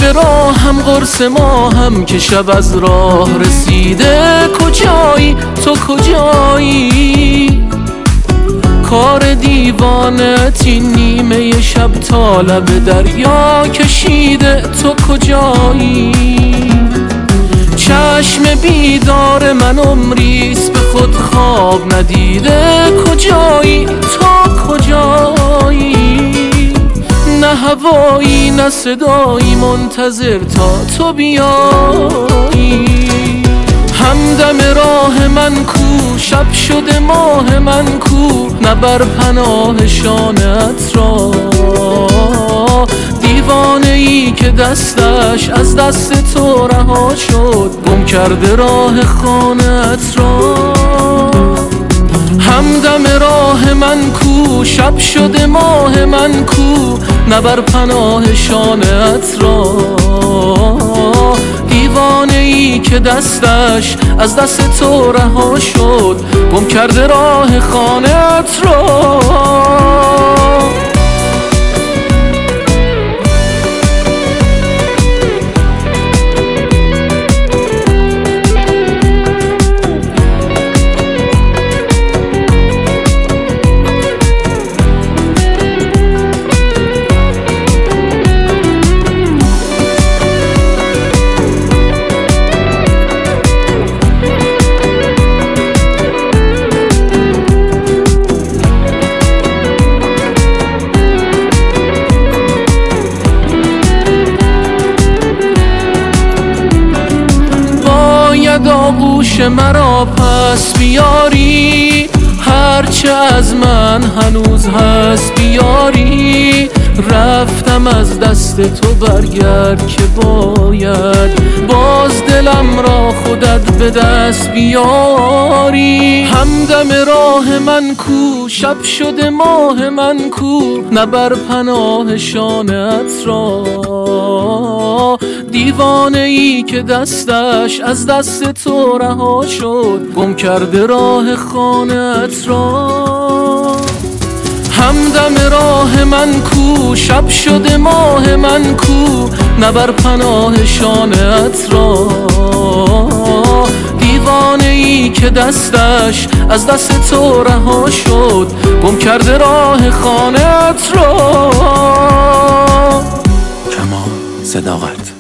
راهم قرص ماهم که شب از راه رسیده. کجایی تو کجایی؟ کار دیوانتی نیمه شب تا لب دریا کشیده. تو کجایی؟ چشم بیدار من عمریست به خود خواب ندیده. کجایی تو کجایی؟ نه هوایی نه صدایی منتظر تا تو بیایی. همدم راه من کو، شب شده ماه من کو، نبر پناه شانت را. دیوانه ای که دستش از دست تو رها شد، گم کرده راه خانت را. همدم راه من کو، شب شده ماه من کو، نبر پناه شانت را. دیوانه ای که دستش از دست تو رها شد، گم کرده راه خانت را. آغوش مرا پس بیاری، هرچه از من هنوز هست بیاری. رفتم از دست تو برگرد که باید باز دلم را خودت به دست بیاری. همدم راه من کو، شب شده ماه من کو، نبر پناه شانت را. دیوانه ای که دستش از دست تو رها شد، گم کرده راه خانت را. همدم راه من کو، شب شده ماه من کو، نبر پناه شانت را. دیوانه ای که دستش از دست تو رها شد، گم کرده راه خانت را. کمال صداقت